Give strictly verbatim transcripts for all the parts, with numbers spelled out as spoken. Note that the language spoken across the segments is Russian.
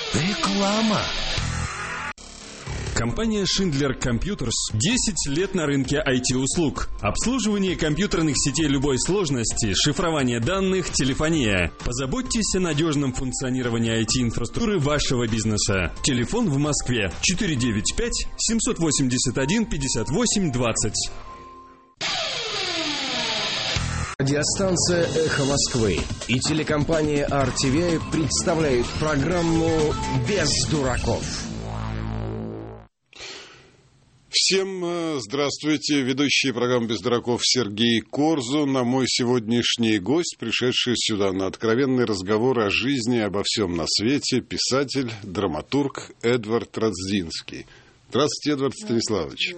Реклама. Компания Schindler Computers десять лет на рынке ай ти-услуг. Обслуживание компьютерных сетей любой сложности, шифрование данных, телефония. Позаботьтесь о надежном функционировании ай ти-инфраструктуры вашего бизнеса. Телефон в Москве четыре девять пять семь восемь один пятьдесят восемь двадцать. Радиостанция «Эхо Москвы» и телекомпания ар ти ви представляют программу «Без дураков». Всем здравствуйте. Ведущий программы «Без дураков» Сергей Корзун, а мой сегодняшний гость, пришедший сюда на откровенный разговор о жизни, обо всем на свете, писатель, драматург Эдвард Радзинский. Здравствуйте, Эдвард Станиславович.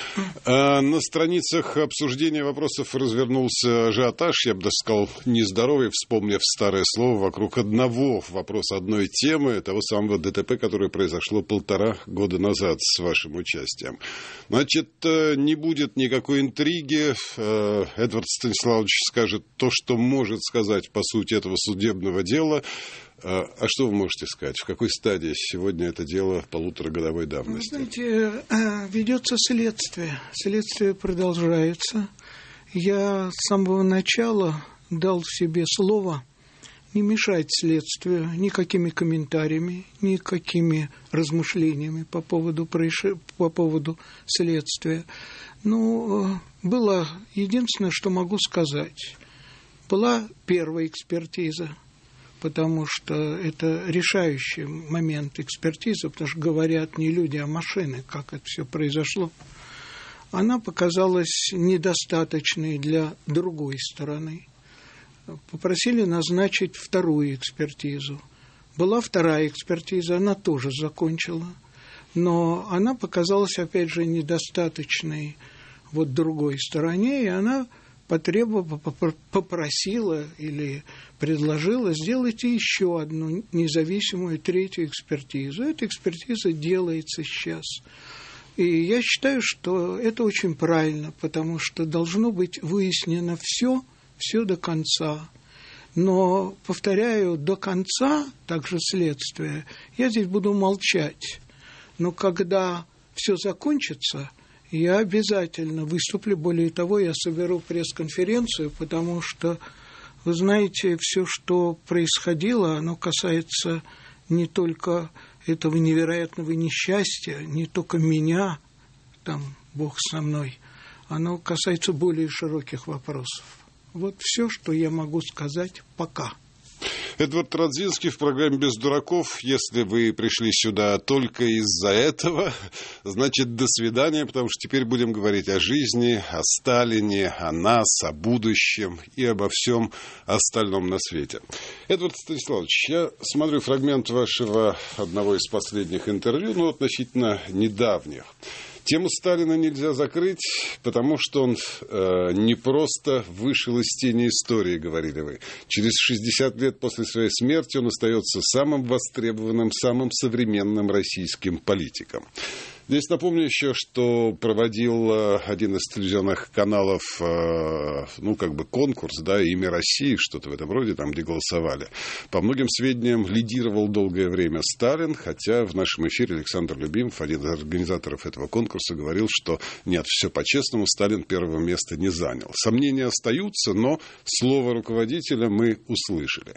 А, на страницах обсуждения вопросов развернулся ажиотаж, я бы даже сказал, нездоровый, вспомнив старое слово вокруг одного вопроса, одной темы, того самого ДТП, которое произошло полтора года назад с вашим участием. Значит, не будет никакой интриги. Эдвард Станиславович скажет то, что может сказать по сути этого судебного дела. А что вы можете сказать? В какой стадии сегодня это дело полуторагодовой давности? Вы знаете, ведется следствие. Следствие продолжается. Я с самого начала дал себе слово не мешать следствию никакими комментариями, никакими размышлениями по поводу, происшествия, по поводу следствия. Ну, было единственное, что могу сказать. Была первая экспертиза, потому что это решающий момент экспертизы, потому что говорят не люди, а машины, как это все произошло. Она показалась недостаточной для другой стороны. Попросили назначить вторую экспертизу. Была вторая экспертиза, она тоже закончила, но она показалась, опять же, недостаточной вот другой стороне, и она потребовала, попросила или предложила: сделайте еще одну независимую третью экспертизу. Эта экспертиза делается сейчас. И я считаю, что это очень правильно, потому что должно быть выяснено все, все до конца. Но, повторяю, до конца, также следствие, я здесь буду молчать. Но когда все закончится, я обязательно выступлю. Более того, я соберу пресс-конференцию, потому что, вы знаете, все, что происходило, оно касается не только этого невероятного несчастья, не только меня, там, Бог со мной, оно касается более широких вопросов. Вот все, что я могу сказать пока. Эдвард Радзинский в программе «Без дураков». Если вы пришли сюда только из-за этого, значит, до свидания, потому что теперь будем говорить о жизни, о Сталине, о нас, о будущем и обо всем остальном на свете. Эдвард Станиславович, я смотрю фрагмент вашего одного из последних интервью, ну, относительно недавних. Тему Сталина нельзя закрыть, потому что он э, не просто вышел из тени истории, говорили вы. Через шестьдесят лет после своей смерти он остается самым востребованным, самым современным российским политиком. Здесь напомню еще, что проводил один из телевизионных каналов, ну, как бы конкурс, да, «Имя России», что-то в этом роде, там, где голосовали. По многим сведениям, лидировал долгое время Сталин, хотя в нашем эфире Александр Любимов, один из организаторов этого конкурса, говорил, что нет, все по-честному, Сталин первого места не занял. Сомнения остаются, но слово руководителя мы услышали.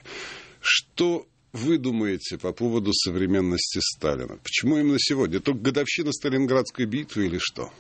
Что вы думаете по поводу современности Сталина? Почему именно сегодня? Только годовщина Сталинградской битвы или что?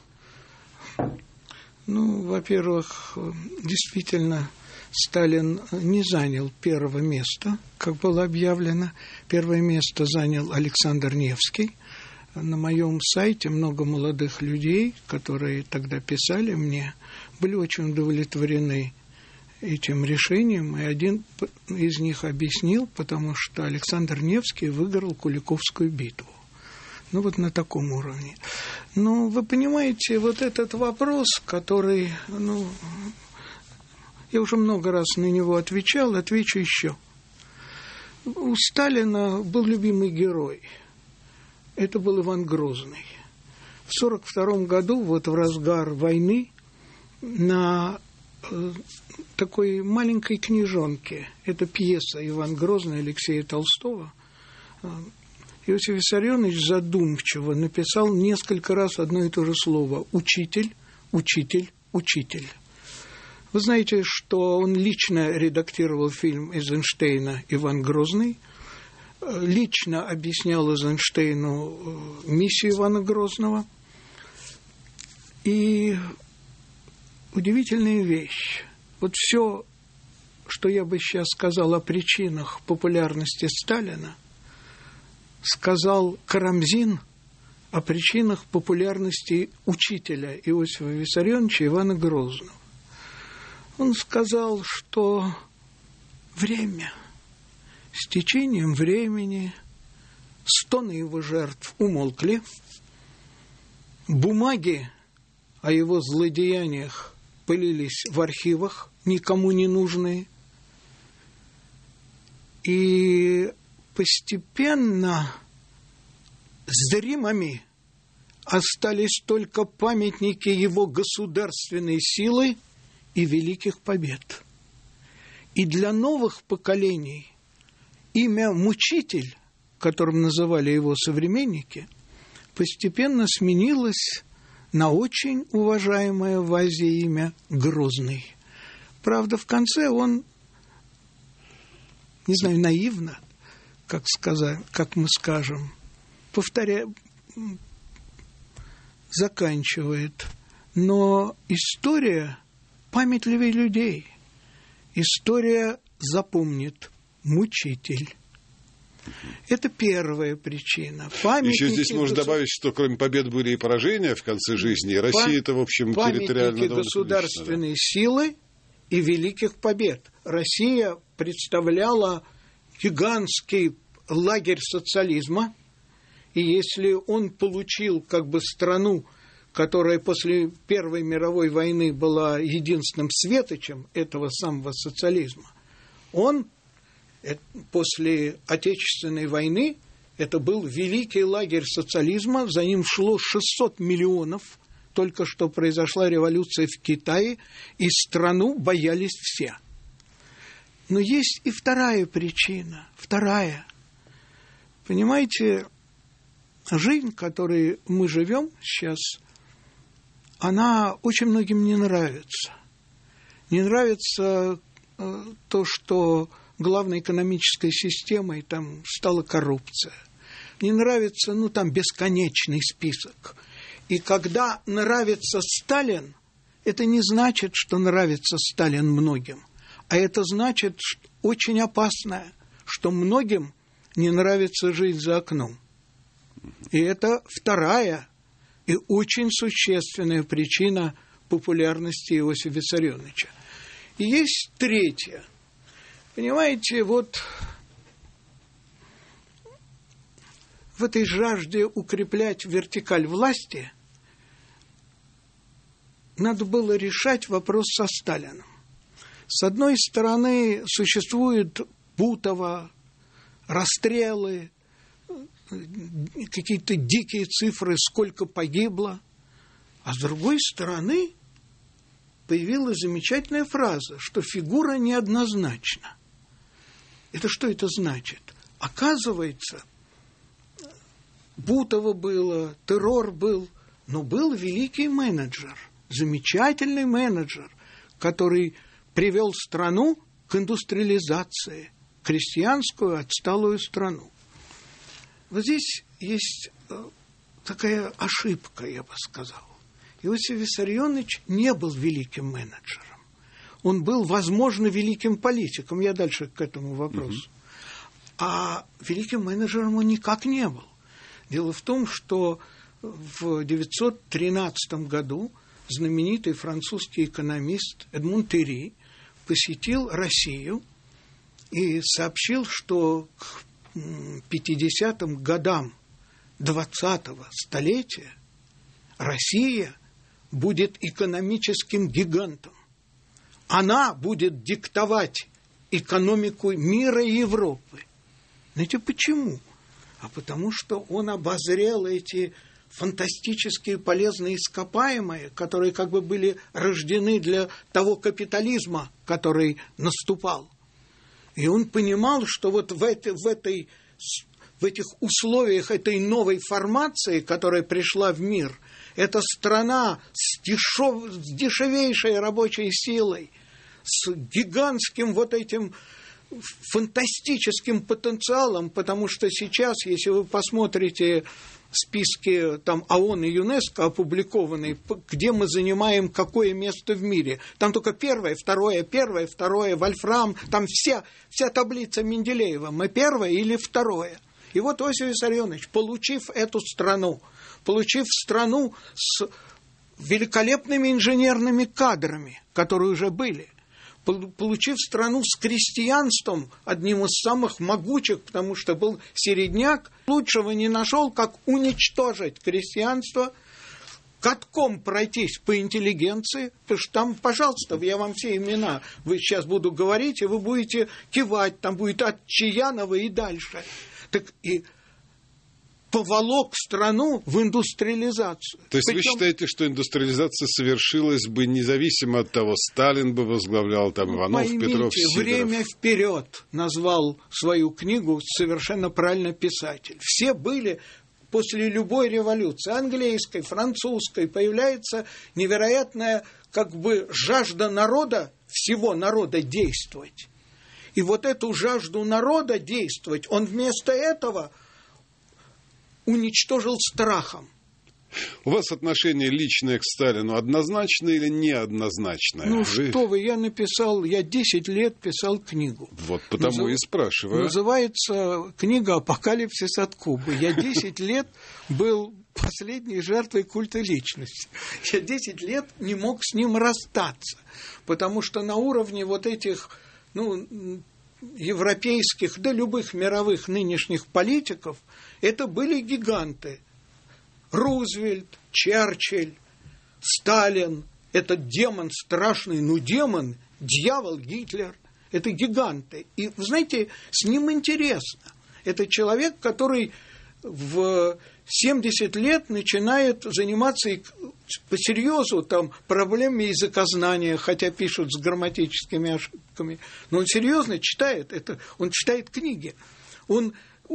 Ну, во-первых, действительно, Сталин не занял первого места, как было объявлено. Первое место занял Александр Невский. На моем сайте много молодых людей, которые тогда писали мне, были очень удовлетворены этим решением, и один из них объяснил, потому что Александр Невский выиграл Куликовскую битву. Ну, вот на таком уровне. Но вы понимаете, вот этот вопрос, который, ну, я уже много раз на него отвечал, отвечу еще. У Сталина был любимый герой. Это был Иван Грозный. В сорок втором году, вот в разгар войны, на такой маленькой книжонке, это пьеса «Иван Грозный» Алексея Толстого, Иосиф Виссарионович задумчиво написал несколько раз одно и то же слово «учитель, учитель, учитель». Вы знаете, что он лично редактировал фильм Эйзенштейна «Иван Грозный», лично объяснял Эйзенштейну миссию Ивана Грозного. И удивительная вещь. Вот все, что я бы сейчас сказал о причинах популярности Сталина, сказал Карамзин о причинах популярности учителя Иосифа Виссарионовича Ивана Грозного. Он сказал, что время, с течением времени стоны его жертв умолкли, бумаги о его злодеяниях пылились в архивах, никому не нужные, и постепенно зримыми остались только памятники его государственной силы и великих побед. И для новых поколений имя «мучитель», которым называли его современники, постепенно сменилось на очень уважаемое в Азии имя «Грозный». Правда, в конце он, не знаю, наивно, как сказать, как мы скажем, повторяя, заканчивает. Но история памятливее людей. История запомнит мучитель. Это первая причина. Памятники Еще здесь можно государ... добавить, что кроме побед были и поражения в конце жизни. И Россия-то, в общем, территориально... Памятники государственной силы и великих побед. Россия представляла гигантский лагерь социализма, и если он получил как бы страну, которая после Первой мировой войны была единственным светочем этого самого социализма, он после Отечественной войны, это был великий лагерь социализма, за ним шло шестьсот миллионов, только что произошла революция в Китае, и страну боялись все. Но есть и вторая причина, вторая. Понимаете, жизнь, в которой мы живем сейчас, она очень многим не нравится. Не нравится э, то, что главной экономической системой там стала коррупция. Не нравится, ну, там бесконечный список. И когда нравится Сталин, это не значит, что нравится Сталин многим, а это значит что очень опасное, что многим не нравится жить за окном. И это вторая и очень существенная причина популярности Иосифа Виссарионовича. И есть третья. Понимаете, вот в этой жажде укреплять вертикаль власти надо было решать вопрос со Сталиным. С одной стороны, существует Бутово, расстрелы, какие-то дикие цифры, сколько погибло. А с другой стороны, появилась замечательная фраза, что фигура неоднозначна. Это что это значит? Оказывается, Бутово было, террор был, но был великий менеджер, замечательный менеджер, который привел страну к индустриализации, крестьянскую отсталую страну. Вот здесь есть такая ошибка, я бы сказал. Иосиф Виссарионович не был великим менеджером. Он был, возможно, великим политиком. Я дальше к этому вопросу. Mm-hmm. А великим менеджером он никак не был. Дело в том, что в девятьсот тринадцатом году знаменитый французский экономист Эдмон Терри посетил Россию и сообщил, что к пятидесятым годам двадцатого столетия Россия будет экономическим гигантом. Она будет диктовать экономику мира и Европы. Знаете, почему? А потому что он обозрел эти фантастические полезные ископаемые, которые как бы были рождены для того капитализма, который наступал. И он понимал, что вот в этой, в этой в этих условиях этой новой формации, которая пришла в мир, это страна с, дешев... с дешевейшей рабочей силой, с гигантским вот этим фантастическим потенциалом, потому что сейчас, если вы посмотрите списки там ООН и ЮНЕСКО опубликованные, где мы занимаем какое место в мире, там только первое, второе, первое, второе, вольфрам, там вся, вся таблица Менделеева, мы первое или второе. И вот Иосиф Виссарионович, получив эту страну, получив страну с великолепными инженерными кадрами, которые уже были, получив страну с крестьянством, одним из самых могучих, потому что был середняк, лучшего не нашел, как уничтожить крестьянство, катком пройтись по интеллигенции, потому что там, пожалуйста, я вам все имена вы сейчас буду говорить, и вы будете кивать, там будет от Чаянова и дальше. Так и поволок страну в индустриализацию. То есть Причем... вы считаете, что индустриализация совершилась бы независимо от того, Сталин бы возглавлял, там, Иванов, Поймите, Петров, Сидоров? «Время вперед» назвал свою книгу совершенно правильно писатель. Все были после любой революции, английской, французской, появляется невероятная как бы жажда народа, всего народа действовать. И вот эту жажду народа действовать, он вместо этого уничтожил страхом. У вас отношение личное к Сталину однозначное или неоднозначное? Ну вы... что вы, я написал, я десять лет писал книгу. Вот потому Назов... и спрашиваю. Называется книга «Апокалипсис от Кубы». Я десять лет был последней жертвой культа личности. Я десять лет не мог с ним расстаться, потому что на уровне вот этих, ну, европейских, да любых мировых нынешних политиков, это были гиганты. Рузвельт, Черчилль, Сталин, этот демон страшный, ну демон, дьявол Гитлер, это гиганты. И, вы знаете, с ним интересно. Это человек, который в семьдесят лет начинает заниматься по серьезу там, проблемами языкознания, хотя пишут с грамматическими ошибками. Но он серьезно читает это, он читает книги. Он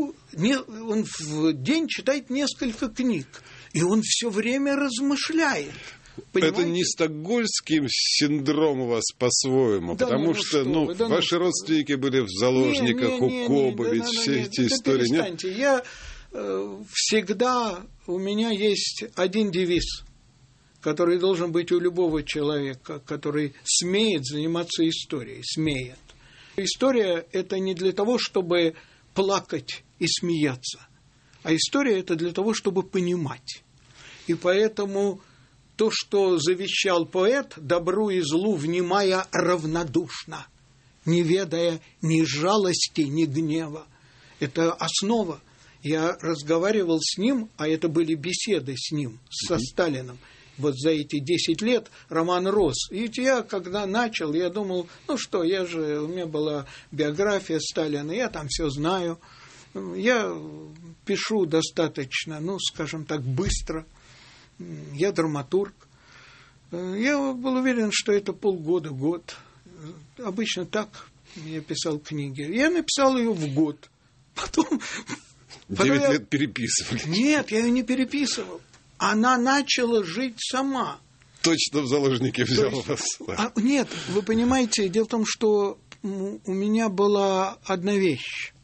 Он в день читает несколько книг, и он все время размышляет. Понимаете? Это не стокгольмский синдром у вас по-своему, да, потому ну, что, что ну, да, ваши ну, родственники были в заложниках не, не, не, у Коба, ведь да, все да, эти да, истории. Перестаньте. Нет? Я э, всегда, у меня есть один девиз, который должен быть у любого человека, который смеет заниматься историей, смеет. История – это не для того, чтобы плакать и смеяться. А история – это для того, чтобы понимать. И поэтому то, что завещал поэт, добру и злу внимая равнодушно, не ведая ни жалости, ни гнева. Это основа. Я разговаривал с ним, а это были беседы с ним, со Сталином. Вот за эти десять лет роман рос. И я, когда начал, я думал, ну что, я же, у меня была биография Сталина, я там все знаю. Я пишу достаточно, ну, скажем так, быстро. Я драматург. Я был уверен, что это полгода, год. Обычно так я писал книги. Я написал ее в год. Потом... Девять я... лет переписывали. Нет, я ее не переписывал. Она начала жить сама. Точно в заложники взял есть, вас. А, нет, вы понимаете, дело в том, что у меня была одна вещь,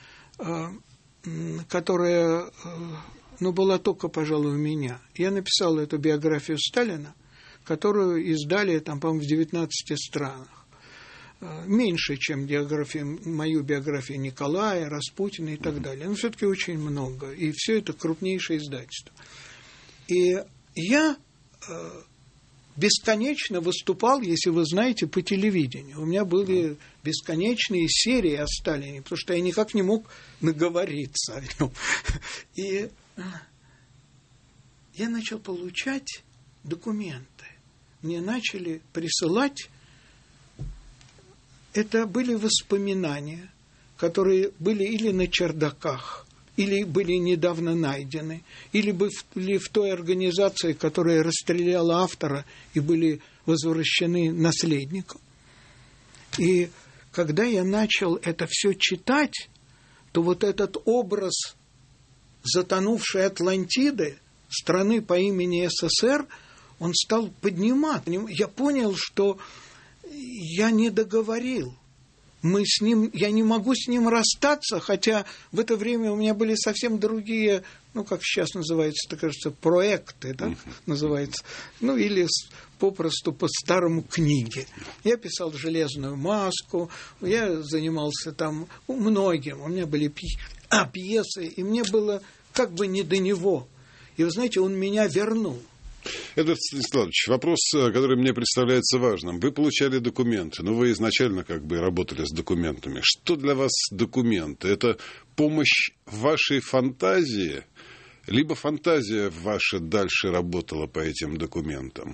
которая, ну, была только, пожалуй, у меня. Я написал эту биографию Сталина, которую издали, там, по-моему, в девятнадцати странах. Меньше, чем биография, мою биографию Николая, Распутина и так далее. Но все-таки очень много. И все это крупнейшее издательство. И я э, бесконечно выступал, если вы знаете, по телевидению. У меня были бесконечные серии о Сталине, потому что я никак не мог наговориться о нем. И я начал получать документы. Мне начали присылать. Это были воспоминания, которые были или на чердаках, или были недавно найдены, или были в той организации, которая расстреляла автора, и были возвращены наследникам. И когда я начал это все читать, то вот этот образ затонувшей Атлантиды, страны по имени СССР, он стал поднимать. Я понял, что я не договорил. Мы с ним, я не могу с ним расстаться, хотя в это время у меня были совсем другие, ну, как сейчас называется, это, кажется, проекты, да, uh-huh. называется, ну, или попросту по-старому книги. Я писал «Железную маску», я занимался там многим, у меня были пи- а, пьесы, и мне было как бы не до него. И вы знаете, он меня вернул. Эдуард Станиславович, вопрос, который мне представляется важным. Вы получали документы, но вы изначально как бы работали с документами. Что для вас документы? Это помощь вашей фантазии, либо фантазия ваша дальше работала по этим документам?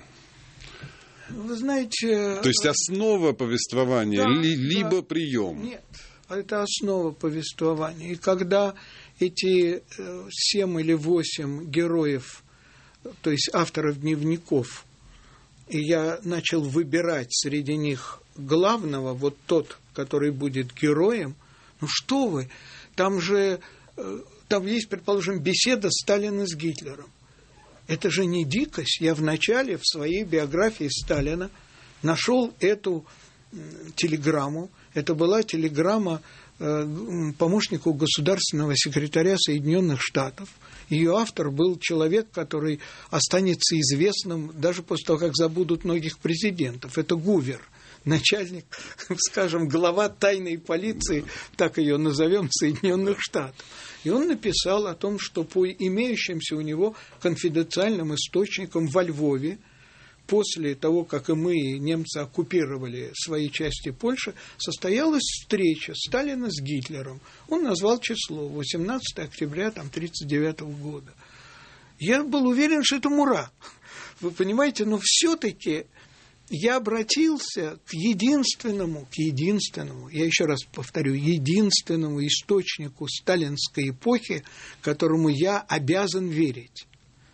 Вы знаете... То есть основа повествования, да, ли, либо да, прием? Нет, это основа повествования. И когда эти семь или восемь героев, то есть авторов дневников, и я начал выбирать среди них главного, вот тот, который будет героем, ну что вы, там же, там есть, предположим, беседа Сталина с Гитлером. Это же не дикость. Я вначале в своей биографии Сталина нашел эту телеграмму. Это была телеграмма помощнику государственного секретаря Соединенных Штатов. Ее автор был человек, который останется известным даже после того, как забудут многих президентов. Это Гувер, начальник, скажем, глава тайной полиции, так ее назовем, Соединенных Штатов. И он написал о том, что по имеющимся у него конфиденциальным источникам во Львове, после того, как и мы, немцы, оккупировали свои части Польши, состоялась встреча Сталина с Гитлером. Он назвал число восемнадцатого октября тысяча девятьсот тридцать девятого года. Я был уверен, что это Мурат. Вы понимаете, но все-таки я обратился к единственному, к единственному, я еще раз повторю, единственному источнику сталинской эпохи, которому я обязан верить.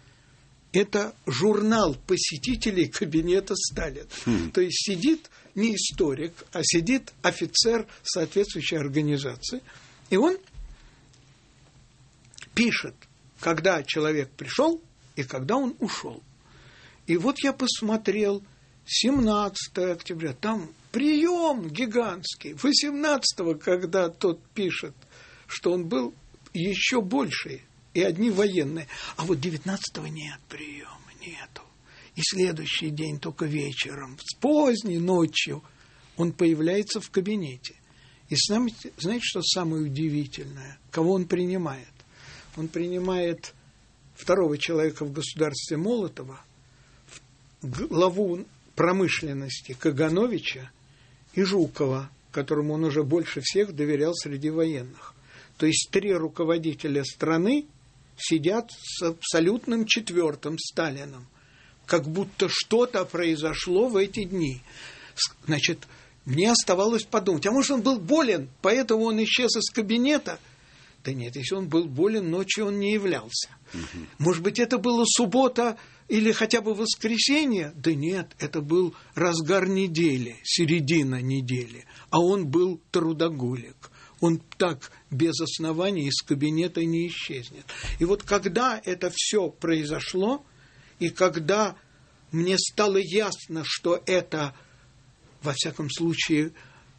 Это журнал посетителей кабинета Сталина. Хм. То есть сидит не историк, а сидит офицер соответствующей организации. И он пишет, когда человек пришел и когда он ушел. И вот я посмотрел семнадцатого октября, там прием гигантский. восемнадцатого, когда тот пишет, что он был еще больший. И одни военные. А вот девятнадцатого нет приема, нету. И следующий день только вечером, с поздней ночью, он появляется в кабинете. И знаете, знаете, что самое удивительное? Кого он принимает? Он принимает второго человека в государстве Молотова, главу промышленности Кагановича и Жукова, которому он уже больше всех доверял среди военных. То есть три руководителя страны сидят с абсолютным четвертым Сталином, как будто что-то произошло в эти дни. Значит, мне оставалось подумать, а может, он был болен, поэтому он исчез из кабинета? Да нет, если он был болен, ночью он не являлся. Угу. Может быть, это была суббота или хотя бы воскресенье? Да нет, это был разгар недели, середина недели, а он был трудоголик. Он так без оснований из кабинета не исчезнет. И вот когда это все произошло, и когда мне стало ясно, что это, во всяком случае,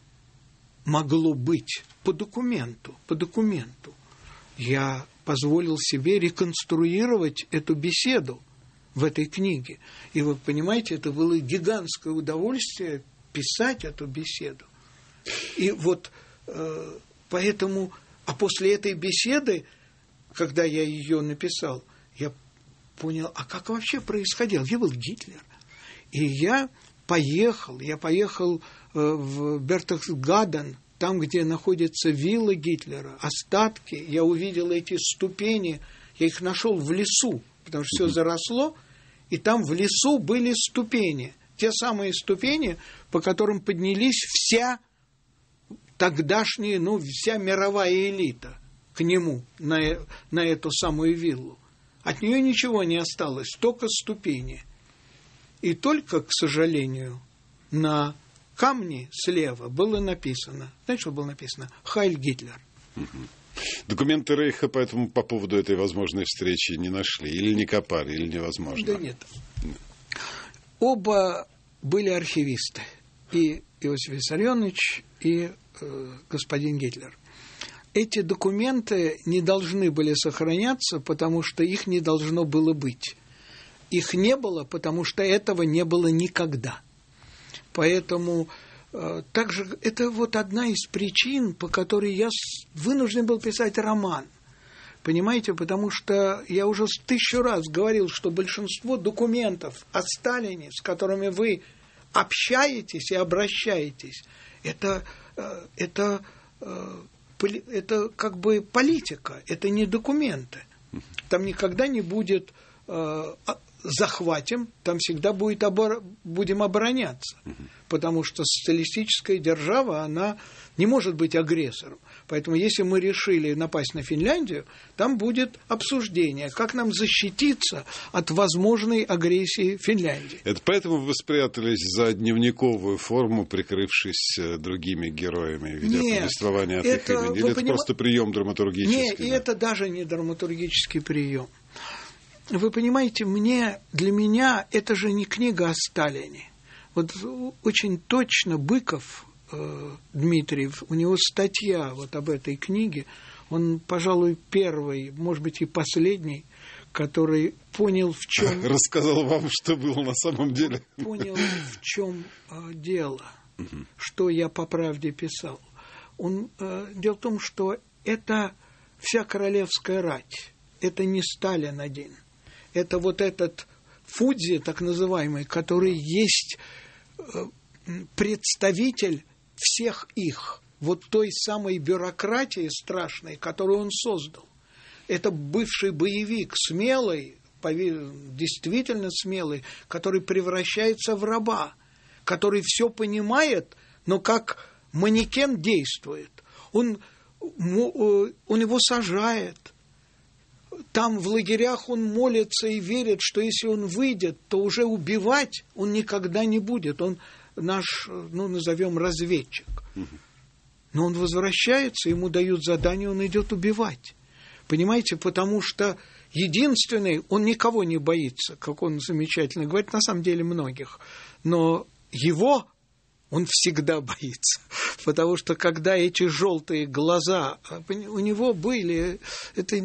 могло быть по документу, по документу, я позволил себе реконструировать эту беседу в этой книге. И вы понимаете, это было гигантское удовольствие писать эту беседу. И вот... Поэтому, а после этой беседы, когда я ее написал, я понял, а как вообще происходило? Я был Гитлер. И я поехал, я поехал в Бертельсгаден, там, где находится вилла Гитлера, остатки. Я увидел эти ступени, я их нашел в лесу, потому что все заросло, и там в лесу были ступени. Те самые ступени, по которым поднялись вся тогдашняя, ну, вся мировая элита к нему, на, на эту самую виллу. От нее ничего не осталось, только ступени. И только, к сожалению, на камне слева было написано, знаете, что было написано? «Хайль Гитлер». Документы Рейха поэтому по поводу этой возможной встречи не нашли? Или не копали, или невозможно? Да нет. Оба были архивисты. И Иосиф Виссарионович, и э, господин Гитлер. Эти документы не должны были сохраняться, потому что их не должно было быть. Их не было, потому что этого не было никогда. Поэтому э, также это вот одна из причин, по которой я вынужден был писать роман. Понимаете, потому что я уже тысячу раз говорил, что большинство документов о Сталине, с которыми вы общаетесь и обращаетесь, это, э, это, э, это как бы политика, это не документы. Там никогда не будет э, захватим, там всегда будет обор... будем обороняться, потому что социалистическая держава, она не может быть агрессором. Поэтому если мы решили напасть на Финляндию, там будет обсуждение, как нам защититься от возможной агрессии Финляндии. Это поэтому вы спрятались за дневниковую форму, прикрывшись другими героями, ведя повествование от их имени? Или это поним... просто прием драматургический? Нет, да? И это даже не драматургический прием. Вы понимаете, мне, для меня это же не книга о Сталине. Вот очень точно Быков э, Дмитрий, у него статья вот об этой книге, он, пожалуй, первый, может быть, и последний, который понял, в чем... Рассказал вам, что было на самом деле. Понял, в чем э, дело, угу. Что я по правде писал. Он, э, дело в том, что это вся королевская рать, это не Сталин один. Это вот этот Фудзи, так называемый, который есть представитель всех их, вот той самой бюрократии страшной, которую он создал. Это бывший боевик, смелый, действительно смелый, который превращается в раба, который все понимает, но как манекен действует. Он, он его сажает. Там в лагерях он молится и верит, что если он выйдет, то уже убивать он никогда не будет. Он наш, ну, назовем, разведчик. Но он возвращается, ему дают задание, он идет убивать. Понимаете, потому что единственный, он никого не боится, как он замечательно говорит, на самом деле многих. Но его он всегда боится, потому что когда эти желтые глаза у него были, это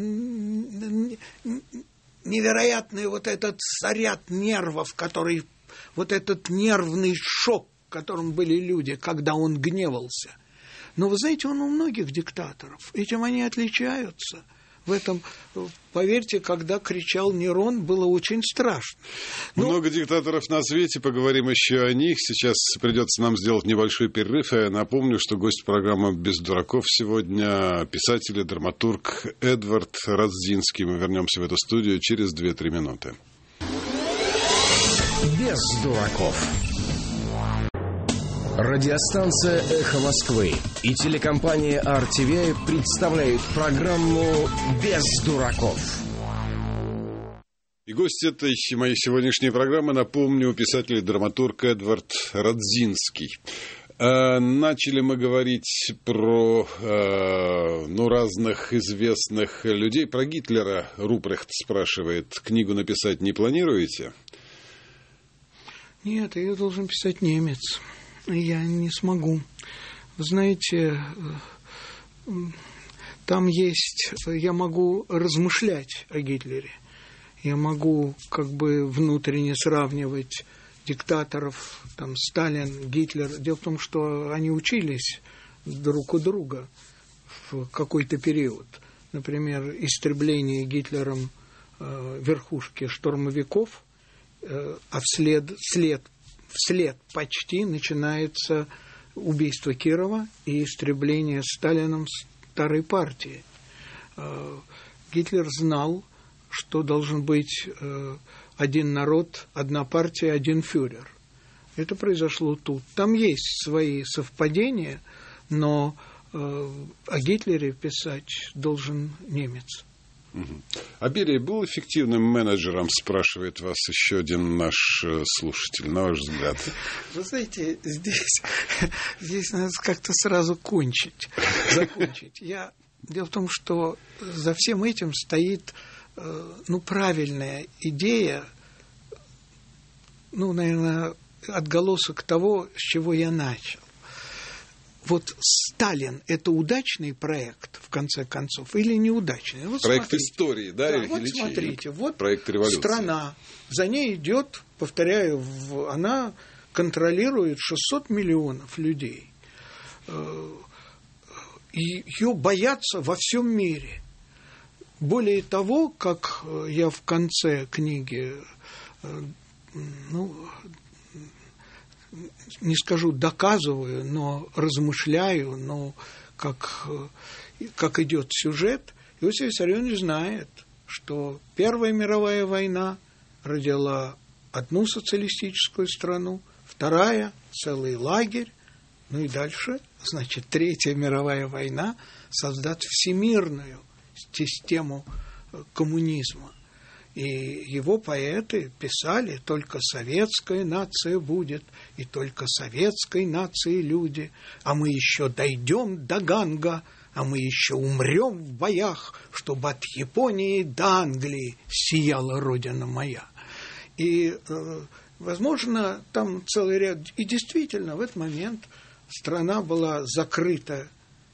невероятный вот этот заряд нервов, который, вот этот нервный шок, в котором были люди, когда он гневался. Но вы знаете, он у многих диктаторов, этим они отличаются. В этом, поверьте, когда кричал Нерон, было очень страшно. Но... Много диктаторов на свете, поговорим еще о них. Сейчас придется нам сделать небольшой перерыв. Я напомню, что гость программы «Без дураков» сегодня писатель и драматург Эдвард Радзинский. Мы вернемся в эту студию через две-три минуты. «Без дураков». Радиостанция «Эхо Москвы» и телекомпания ар ти ви представляют программу «Без дураков». И гость этой моей сегодняшней программы, напомню, писатель и драматург Эдвард Радзинский. Начали мы говорить про ну, разных известных людей. Про Гитлера Рупрехт спрашивает, книгу написать не планируете? Нет, ее должен писать немец. Я не смогу. Вы знаете, там есть... Я могу размышлять о Гитлере. Я могу как бы внутренне сравнивать диктаторов, там, Сталин, Гитлер. Дело в том, что они учились друг у друга в какой-то период. Например, истребление Гитлером э, верхушки штурмовиков, э, а вслед... Вслед Вслед почти начинается убийство Кирова и истребление Сталином старой партии. Гитлер знал, что должен быть один народ, одна партия, один фюрер. Это произошло тут. Там есть свои совпадения, но о Гитлере писать должен немец. А Берия был эффективным менеджером, спрашивает вас еще один наш слушатель, на ваш взгляд? Вы знаете, здесь, здесь надо как-то сразу кончить, закончить. Я Дело в том, что за всем этим стоит, ну, правильная идея, ну, наверное, отголосок того, с чего я начал. Вот Сталин – это удачный проект, в конце концов, или неудачный? Вот проект смотрите. истории, да, да Ильич вот Ильич? смотрите, вот проект революции. Страна, за ней идет, повторяю, в, она контролирует шестьсот миллионов людей. И ее боятся во всем мире. Более того, как я в конце книги, ну, не скажу доказываю, но размышляю, но как, как идет сюжет, Иосиф Виссарионович знает, что Первая мировая война родила одну социалистическую страну, вторая – целый лагерь, ну и дальше, значит, Третья мировая война создаст всемирную систему коммунизма. И его поэты писали: только советская нация будет, и только советской нации люди, а мы еще дойдем до Ганга, а мы еще умрем в боях, чтобы от Японии до Англии сияла родина моя. И, возможно, там целый ряд... И действительно, в этот момент страна была закрыта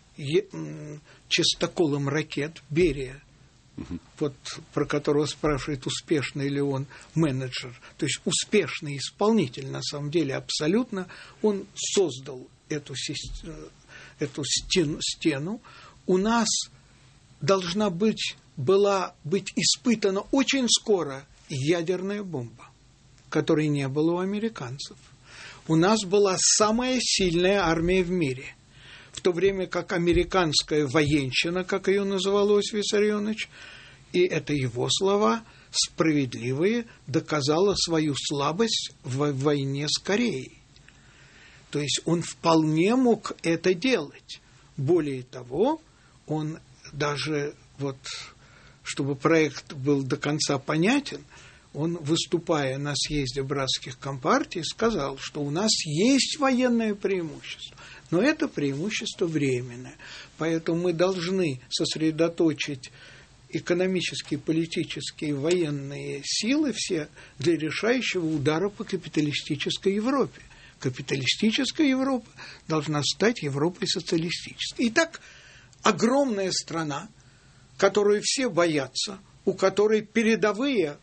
частоколом ракет Берия, вот про которого спрашивает, успешный ли он менеджер, то есть успешный исполнитель, на самом деле, абсолютно. Он создал эту, эту стену, стену. У нас должна быть, была быть испытана очень скоро ядерная бомба, которой не было у американцев. У нас была самая сильная армия в мире, в то время как американская военщина, как ее называл Иосиф Виссарионович, и это его слова, справедливые, доказала свою слабость в войне с Кореей. То есть он вполне мог это делать. Более того, он даже, вот, чтобы проект был до конца понятен, он, выступая на съезде братских компартий, сказал, что у нас есть военное преимущество, но это преимущество временное. Поэтому мы должны сосредоточить экономические, политические, военные силы все для решающего удара по капиталистической Европе. Капиталистическая Европа должна стать Европой социалистической. Итак, огромная страна, которую все боятся, у которой передовые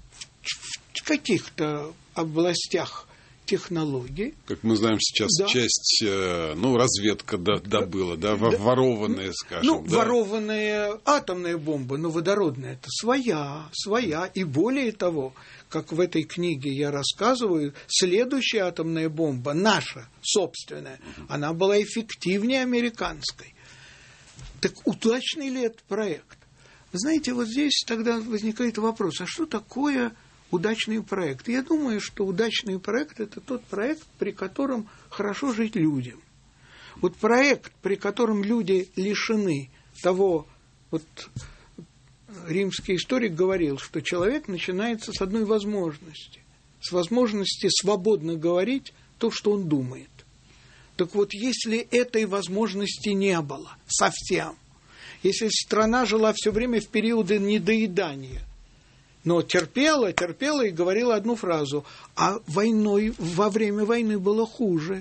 в каких-то областях технологий. Как мы знаем сейчас, да. часть, ну, разведка добыла, да, да, ворованная, скажем. Ну, да. ворованная атомная бомба, но водородная – это своя, своя. И более того, как в этой книге я рассказываю, следующая атомная бомба, наша, собственная, угу. она была эффективнее американской. Так удачный ли этот проект? Вы знаете, вот здесь тогда возникает вопрос, а что такое удачный проект? Я думаю, что удачный проект – это тот проект, при котором хорошо жить людям. Вот проект, при котором люди лишены того, вот римский историк говорил, что человек начинается с одной возможности, с возможности свободно говорить то, что он думает. Так вот, если этой возможности не было совсем, если страна жила все время в периоды недоедания, но терпела, терпела и говорила одну фразу, а войной, во время войны было хуже.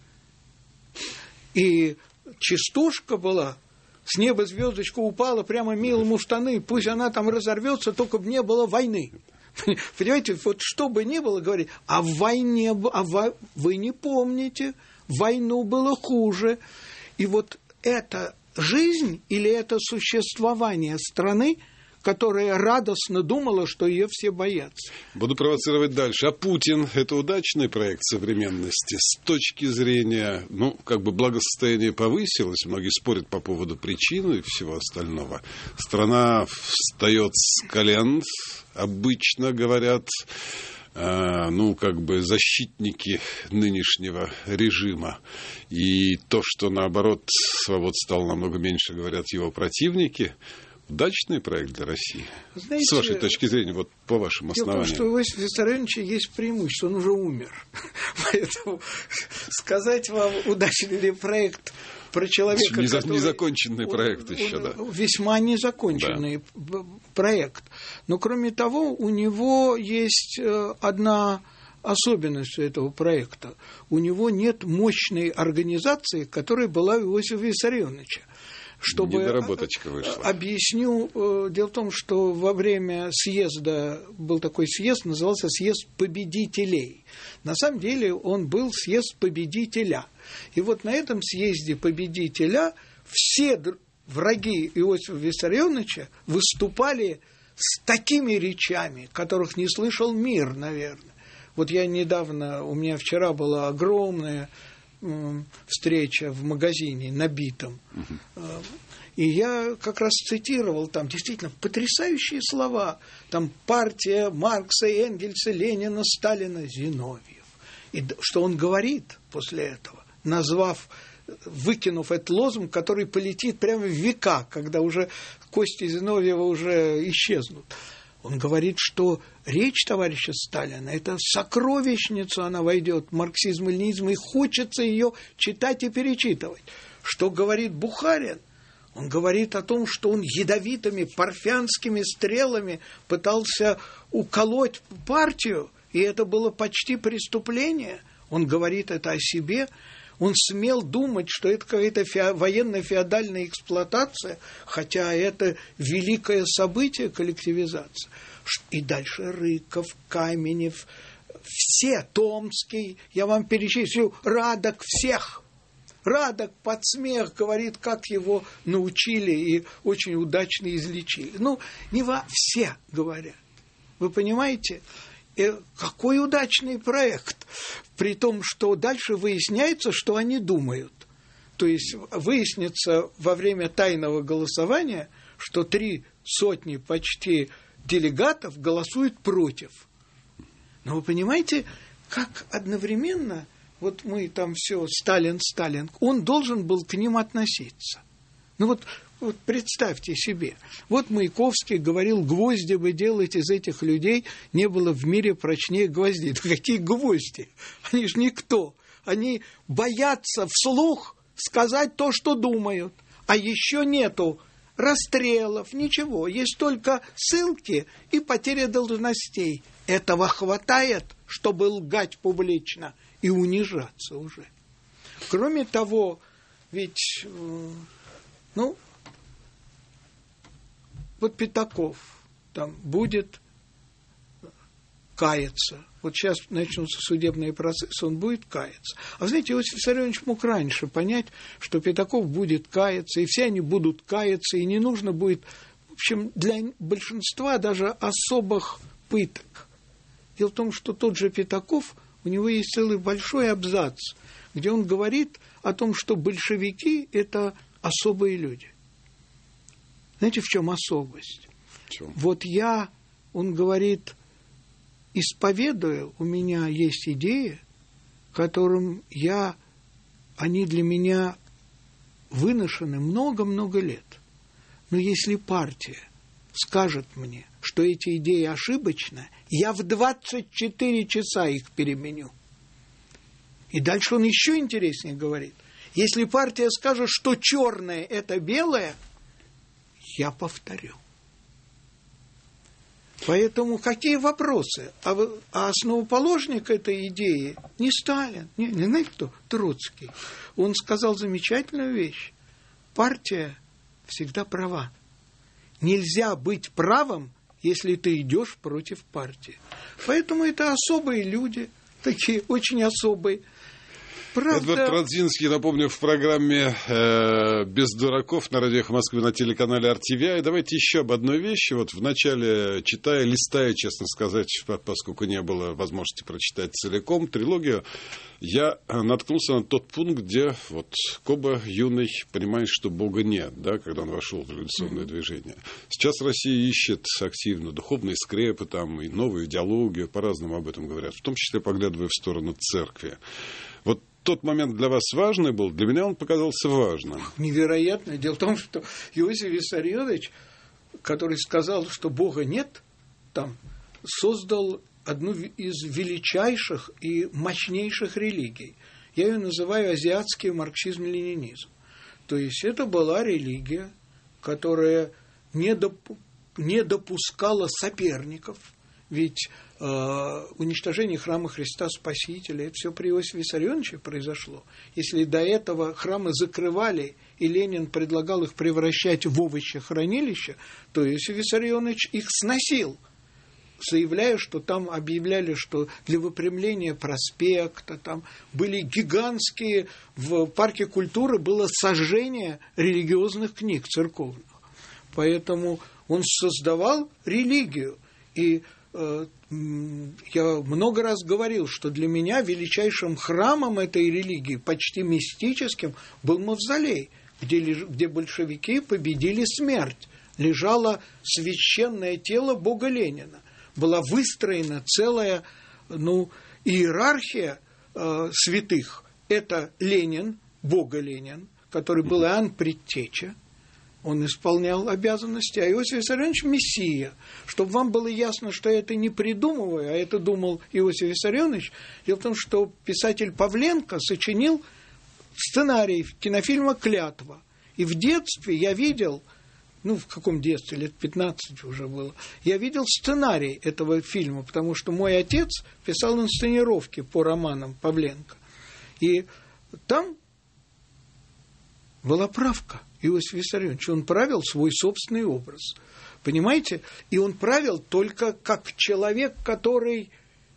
И частушка была, с неба звездочка упала прямо милому в штаны, пусть она там разорвется, только бы не было войны. Понимаете, вот что бы ни было, говорить, а в войне, а в, вы не помните, войну было хуже. И вот эта жизнь или это существование страны, которая радостно думала, что ее все боятся. Буду провоцировать дальше. А Путин – это удачный проект современности с точки зрения, ну, как бы благосостояние повысилось, многие спорят по поводу причины и всего остального. Страна встает с колен, обычно говорят, э, ну, как бы защитники нынешнего режима. И то, что, наоборот, свобод стало намного меньше, говорят его противники. Удачный проект для России? Знаете, с вашей точки зрения, вот по вашим основаниям. Дело в том, что у Иосифа Виссарионовича есть преимущество, он уже умер. Поэтому сказать вам, удачный ли проект про человека, Неза- который... Незаконченный проект он, еще, он, да. Весьма незаконченный да. проект. Но, кроме того, у него есть одна особенность этого проекта. У него нет мощной организации, которая была у Иосифа Виссарионовича. Чтобы Недоработочка вышла. Объясню. Дело в том, что во время съезда был такой съезд, назывался съезд победителей. На самом деле он был съезд победителя. И вот на этом съезде победителя все враги Иосифа Виссарионовича выступали с такими речами, которых не слышал мир, наверное. Вот я недавно, у меня вчера была огромная встреча в магазине набитом. Uh-huh. И я как раз цитировал там действительно потрясающие слова. Там партия Маркса, Энгельса, Ленина, Сталина, Зиновьев. И что он говорит после этого, назвав, выкинув этот лозунг, который полетит прямо в века, когда уже кости Зиновьева уже исчезнут. Он говорит, что речь товарища Сталина – это сокровищница, она войдет в марксизм и ленинизм, и хочется ее читать и перечитывать. Что говорит Бухарин? Он говорит о том, что он ядовитыми парфянскими стрелами пытался уколоть партию, и это было почти преступление. Он говорит это о себе. Он смел думать, что это какая-то фе- военно-феодальная эксплуатация, хотя это великое событие, коллективизация. И дальше Рыков, Каменев, все, Томский, я вам перечислю, Радок, всех. Радок под смех говорит, как его научили и очень удачно излечили. Ну, не во все говорят. Вы понимаете? И какой удачный проект, при том, что дальше выясняется, что они думают. То есть выяснится во время тайного голосования, что три сотни почти делегатов голосуют против. Но вы понимаете, как одновременно, вот мы там все, Сталин, Сталин, он должен был к ним относиться. Ну вот, вот представьте себе, вот Маяковский говорил, гвозди бы делать из этих людей, не было в мире прочнее гвоздей. Да какие гвозди? Они же никто. Они боятся вслух сказать то, что думают. А еще нету расстрелов, ничего. Есть только ссылки и потеря должностей. Этого хватает, чтобы лгать публично и унижаться уже. Кроме того, ведь... Ну, вот Пятаков там будет каяться. Вот сейчас начнутся судебные процессы, он будет каяться. А знаете, Иосиф Виссарионович мог раньше понять, что Пятаков будет каяться, и все они будут каяться, и не нужно будет, в общем, для большинства даже особых пыток. Дело в том, что тот же Пятаков, у него есть целый большой абзац, где он говорит о том, что большевики – это особые люди. Знаете, в чем особость? В чем? Вот я, он говорит, исповедую, у меня есть идеи, которым я, они для меня выношены много-много лет. Но если партия скажет мне, что эти идеи ошибочны, я в двадцать четыре часа их переменю. И дальше он еще интереснее говорит. Если партия скажет, что черное – это белое, я повторю. Поэтому какие вопросы? А, а основоположник этой идеи не Сталин, не, не знаете кто? Троцкий. Он сказал замечательную вещь. Партия всегда права. Нельзя быть правым, если ты идешь против партии. Поэтому это особые люди, такие очень особые. Правда... Эдвард Радзинский, напомню, в программе э, «Без дураков» на радио «Эхо Москвы» на телеканале эр ти ви. И давайте еще об одной вещи. Вот вначале, читая, листая, честно сказать, поскольку не было возможности прочитать целиком трилогию, я наткнулся на тот пункт, где вот Коба юный понимает, что Бога нет, да, когда он вошел в революционное движение. Сейчас Россия ищет активно духовные скрепы, там, и новую идеологию, по-разному об этом говорят, в том числе поглядывая в сторону церкви. Вот тот момент для вас важный был, для меня он показался важным. Невероятно. Дело в том, что Иосиф Виссарионович, который сказал, что Бога нет, там, создал одну из величайших и мощнейших религий. Я ее называю азиатский марксизм-ленинизм. То есть это была религия, которая не, доп... не допускала соперников. Ведь э, уничтожение храма Христа Спасителя, это все при Иосифе Виссарионовиче произошло. Если до этого храмы закрывали, и Ленин предлагал их превращать в овощехранилища, то Иосиф Виссарионович их сносил, заявляя, что там объявляли, что для выпрямления проспекта, там были гигантские, в парке культуры было сожжение религиозных книг церковных. Поэтому он создавал религию. И э, я много раз говорил, что для меня величайшим храмом этой религии, почти мистическим, был Мавзолей, где, где большевики победили смерть. Лежало священное тело Бога Ленина. Была выстроена целая, ну, иерархия э, святых. Это Ленин, Бога Ленин, который был Иоанн Предтеча. Он исполнял обязанности, а Иосиф Виссарионович – Мессия. Чтобы вам было ясно, что я это не придумываю, а это думал Иосиф Виссарионович. Дело в том, что писатель Павленко сочинил сценарий кинофильма «Клятва». И в детстве я видел, ну, в каком детстве, лет пятнадцать уже было, я видел сценарий этого фильма, потому что мой отец писал инсценировки по романам Павленко. И там была правка. Иосиф Виссарионович, он правил свой собственный образ. Понимаете? И он правил только как человек, который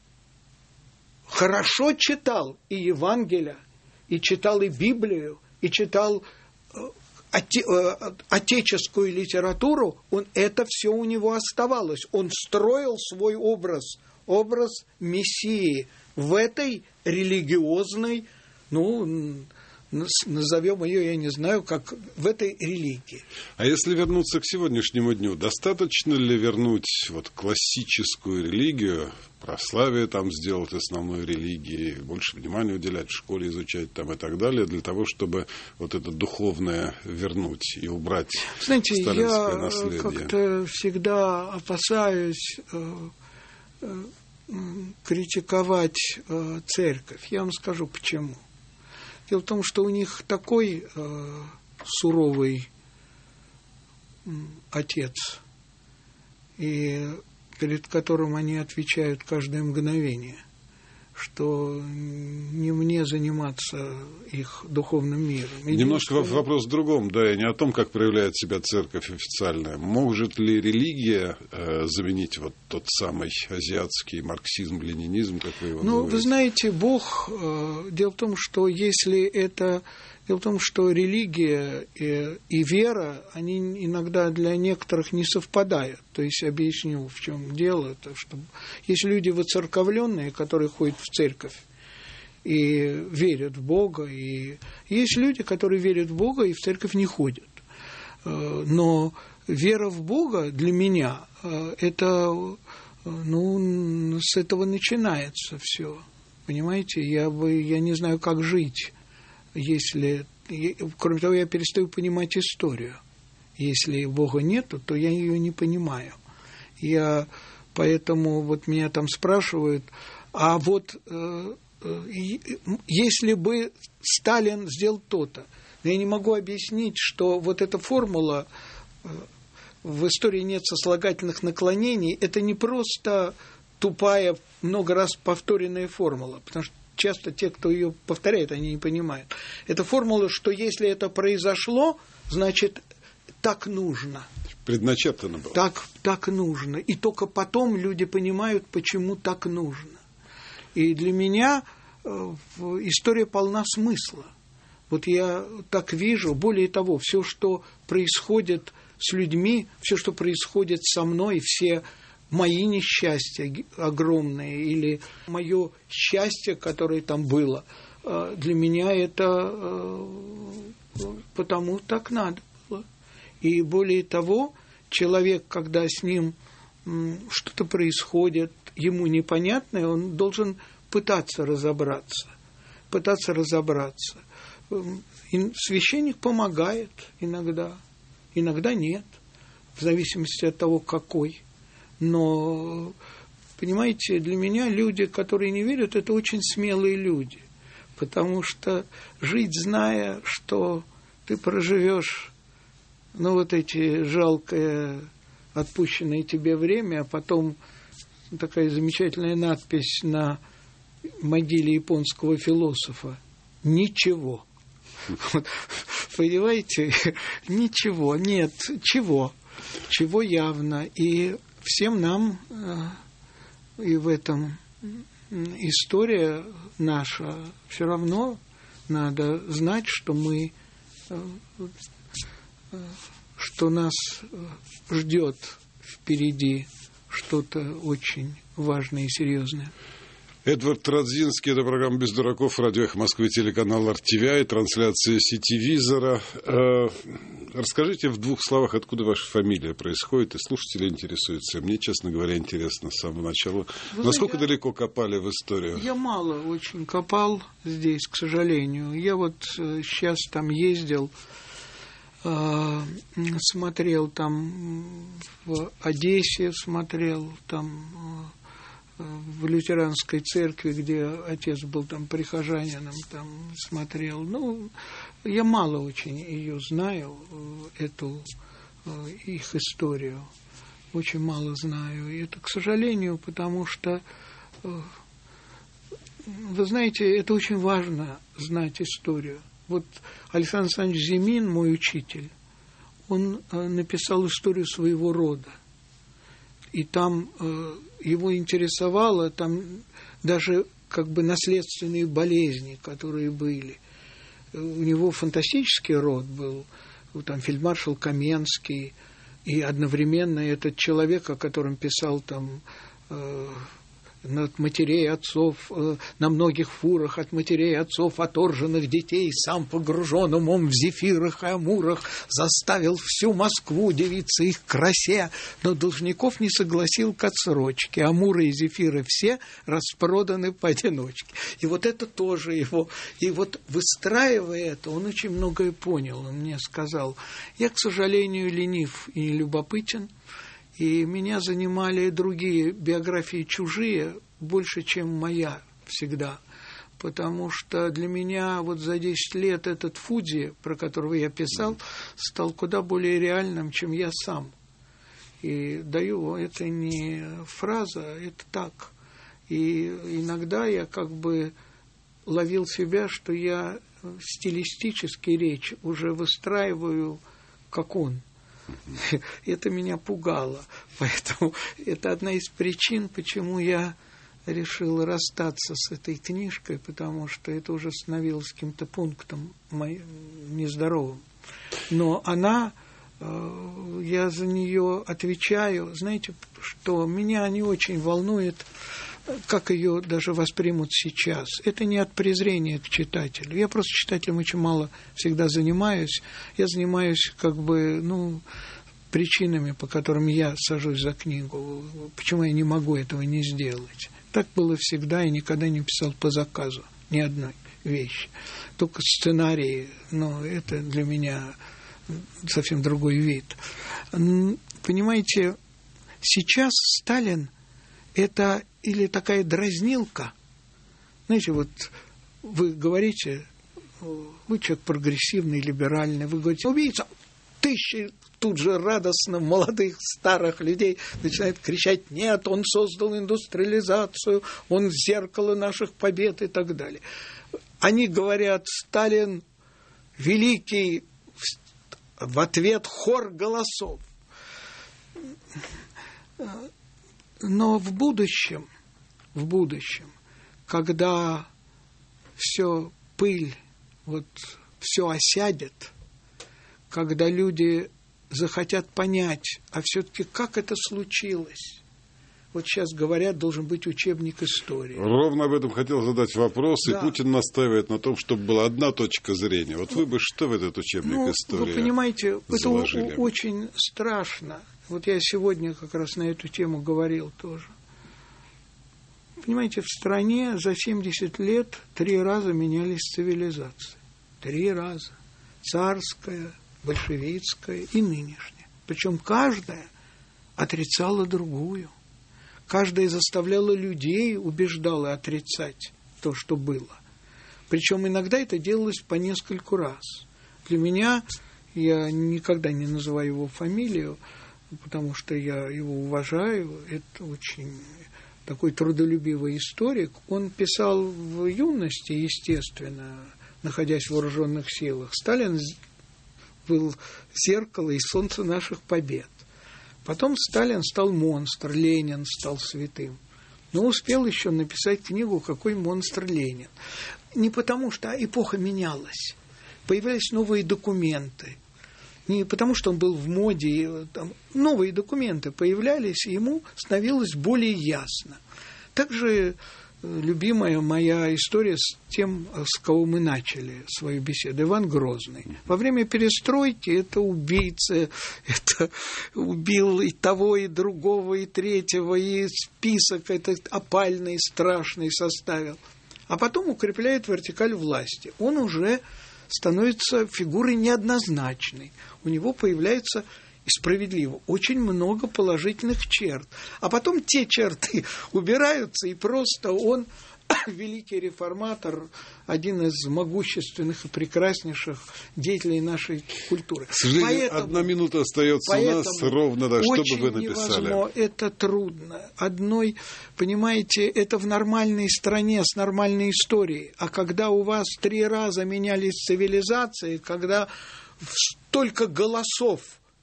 хорошо читал и Евангелие, и читал и Библию, и читал оте, отеческую литературу. Он, это все у него оставалось. Он строил свой образ, образ Мессии в этой религиозной, ну, назовем ее, я не знаю, как в этой религии. А если вернуться к сегодняшнему дню, достаточно ли вернуть вот классическую религию, православие там сделать основной религией, больше внимания уделять в школе, изучать там и так далее, для того, чтобы вот это духовное вернуть и убрать Знаете, сталинское наследие? Я как-то всегда опасаюсь э, э, критиковать э, церковь. Я вам скажу, почему. Дело в том, что у них такой э, суровый э, отец, и перед которым они отвечают каждое мгновение, что не мне заниматься их духовным миром. Немножко вопрос в другом, да, и не о том, как проявляет себя церковь официальная. Может ли религия э, заменить вот тот самый азиатский марксизм, ленинизм, как вы его Ну, говорите? вы знаете, Бог, э, дело в том, что если это... Дело в том, что религия и, и вера, они иногда для некоторых не совпадают. То есть, объясню, в чем дело. Это, что есть люди воцерковленные, которые ходят в церковь и верят в Бога. И есть люди, которые верят в Бога и в церковь не ходят. Но вера в Бога для меня, это, ну, с этого начинается все. Понимаете, я, бы, я не знаю, как жить. Если, кроме того, я перестаю понимать историю. Если Бога нету, то я ее не понимаю. Я, поэтому вот меня там спрашивают, а вот э, э, если бы Сталин сделал то-то, я не могу объяснить, что вот эта формула э, в истории нет сослагательных наклонений, это не просто тупая, много раз повторенная формула, потому что часто те, кто ее повторяет, они не понимают. Это формула, что если это произошло, значит, так нужно. Предначертано было. Так, так нужно. И только потом люди понимают, почему так нужно. И для меня э, история полна смысла. Вот я так вижу, более того, все, что происходит с людьми, все, что происходит со мной, все мои несчастья огромные или мое счастье, которое там было, для меня это потому так надо было. И более того, человек, когда с ним что-то происходит, ему непонятное, он должен пытаться разобраться. Пытаться разобраться. И священник помогает иногда, иногда нет, в зависимости от того, какой. Но, понимаете, для меня люди, которые не верят, это очень смелые люди. Потому что жить, зная, что ты проживешь, ну, вот эти жалкое отпущенное тебе время, а потом такая замечательная надпись на могиле японского философа: «Ничего». Вот, понимаете, ничего, нет, чего, чего явно. И всем нам, и в этом история наша, все равно надо знать, что мы, что нас ждет впереди что-то очень важное и серьезное. Эдвард Радзинский, это программа «Без дураков», радио «Эхо Москвы», телеканал эр ти ви ай, трансляция сетевизора. Э, расскажите в двух словах, откуда ваша фамилия происходит, и слушатели интересуются. Мне, честно говоря, интересно с самого начала. Вы Насколько я, далеко копали в историю? Я мало очень копал здесь, к сожалению. Я вот сейчас там ездил, э, смотрел там в Одессе, смотрел там... в лютеранской церкви, где отец был там прихожанином, там смотрел. Ну, я мало очень ее знаю, эту их историю. Очень мало знаю. И это, к сожалению, потому что, вы знаете, это очень важно знать историю. Вот Александр Александрович Зимин, мой учитель, он написал историю своего рода. И там э, его интересовало там даже как бы наследственные болезни, которые были. У него фантастический род был, там фельдмаршал Каменский, и одновременно этот человек, о котором писал там э, от матерей отцов, э, на многих фурах от матерей отцов оторженных детей, сам погружен умом в зефирах и амурах, заставил всю Москву удивиться их красе, но должников не согласил к отсрочке. Амуры и зефиры все распроданы поодиночке. И вот это тоже его... И вот выстраивая это, он очень многое понял. Он мне сказал: я, к сожалению, ленив и любопытен, и меня занимали другие биографии, чужие, больше, чем моя всегда. Потому что для меня вот за десять лет этот Фудзи, про которого я писал, стал куда более реальным, чем я сам. И даю, это не фраза, это так. И иногда я как бы ловил себя, что я стилистически речь уже выстраиваю, как он. Это меня пугало. Поэтому это одна из причин, почему я решил расстаться с этой книжкой, потому что это уже становилось каким-то пунктом нездоровым. Но она, я за нее отвечаю. Знаете, что меня не очень волнует, как ее даже воспримут сейчас. Это не от презрения к читателю. Я просто читателем очень мало всегда занимаюсь. Я занимаюсь как бы, ну, причинами, по которым я сажусь за книгу. Почему я не могу этого не сделать. Так было всегда, и никогда не писал по заказу ни одной вещи. Только сценарии, но это для меня совсем другой вид. Понимаете, сейчас Сталин – это или такая дразнилка. Знаете, вот вы говорите, вы человек прогрессивный, либеральный, вы говорите: убийца, тысячи тут же радостно молодых, старых людей начинают кричать: нет, он создал индустриализацию, он зеркало наших побед и так далее. Они говорят: Сталин великий, в ответ хор голосов. Но в будущем, в будущем, когда все пыль, вот все осядет, когда люди захотят понять, а все-таки как это случилось. Вот сейчас говорят, должен быть учебник истории. Ровно об этом хотел задать вопрос, да. И Путин настаивает на том, чтобы была одна точка зрения. Вот вы бы что в этот учебник ну, истории вы понимаете, заложили? Это очень страшно. Вот я сегодня как раз на эту тему говорил тоже. Понимаете, в стране за семьдесят лет три раза менялись цивилизации. Три раза. Царская, большевистская и нынешняя. Причем каждая отрицала другую. Каждая заставляла людей, убеждала отрицать то, что было. Причем иногда это делалось по нескольку раз. Для меня, я никогда не называю его фамилию, потому что я его уважаю, это очень такой трудолюбивый историк. Он писал в юности, естественно, находясь в вооруженных силах. Сталин был зеркало и солнце наших побед. Потом Сталин стал монстр, Ленин стал святым. Но успел еще написать книгу «Какой монстр Ленин». Не потому, что эпоха менялась. Появлялись новые документы. Не потому, что он был в моде. Там, новые документы появлялись, и ему становилось более ясно. Также любимая моя история с тем, с кого мы начали свою беседу, Иван Грозный. Во время перестройки это убийца, это убил и того, и другого, и третьего, и список этот опальный, страшный составил. А потом укрепляет вертикаль власти. Он уже становится фигурой неоднозначной. У него появляется, и справедливо, очень много положительных черт. А потом те черты убираются, и просто он, великий реформатор, один из могущественных и прекраснейших деятелей нашей культуры. К сожалению, поэтому, одна минута остается у нас ровно, да, что бы вы написали. Невозможно, это трудно. Одной, понимаете, это в нормальной стране с нормальной историей. А когда у вас три раза менялись цивилизации, когда столько голосов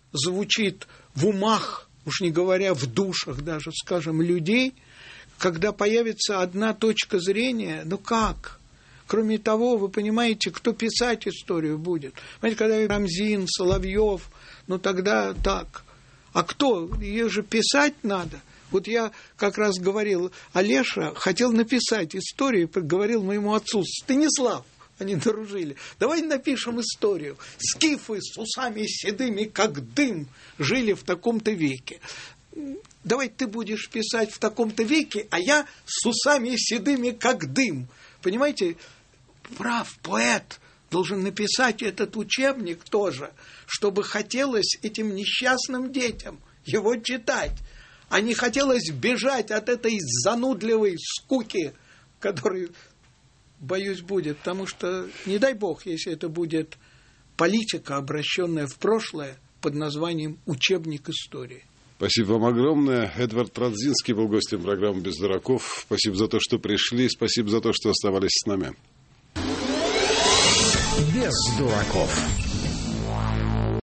звучит в умах, уж не говоря в душах даже, скажем, людей, когда появится одна точка зрения, ну как? Кроме того, вы понимаете, кто писать историю будет? Понимаете, когда Рамзин, Соловьев, ну тогда так. А кто? Ее же писать надо. Вот я как раз говорил, Олеша хотел написать историю, говорил моему отцу: Станислав, они дружили, давай напишем историю. Скифы с усами седыми, как дым, жили в таком-то веке. Давай ты будешь писать в таком-то веке, а я с усами седыми, как дым. Понимаете, прав поэт должен написать этот учебник тоже, чтобы хотелось этим несчастным детям его читать, а не хотелось бежать от этой занудливой скуки, которая, боюсь, будет. Потому что, не дай бог, если это будет политика, обращенная в прошлое, под названием «Учебник истории». Спасибо вам огромное. Эдвард Радзинский был гостем программы «Без дураков». Спасибо за то, что пришли. Спасибо за то, что оставались с нами. Без дураков.